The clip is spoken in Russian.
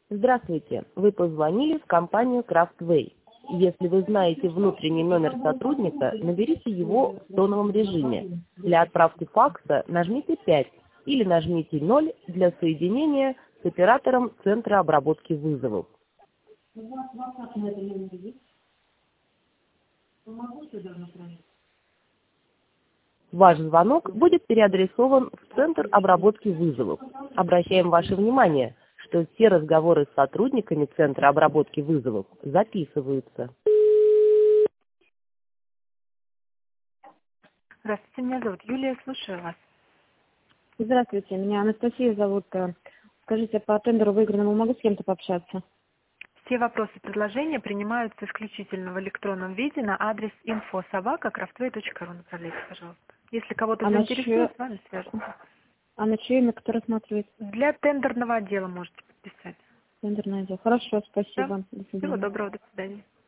Здравствуйте, вы позвонили в компанию Craftway. Если вы знаете внутренний номер сотрудника, наберите его в тоновом режиме. Для отправки факса нажмите 5 или нажмите 0 для соединения с оператором Центра обработки вызовов. Ваш звонок будет переадресован в Центр обработки вызовов. Обращаем ваше внимание, что все разговоры с сотрудниками Центра обработки вызовов записываются. Здравствуйте, меня зовут Юлия, слушаю вас. Здравствуйте, меня Анастасия зовут. Скажите, по тендеру выигранному могу с кем-то пообщаться? Все вопросы и предложения принимаются исключительно в электронном виде на адрес info@craftway.ru. Направляйте, пожалуйста. Если кого-то заинтересует, с вами свяжутся. А на чье имя, кто рассматривает? Для тендерного отдела можете подписать. Тендерное отдел. Хорошо, спасибо. Да? Всего доброго, до свидания.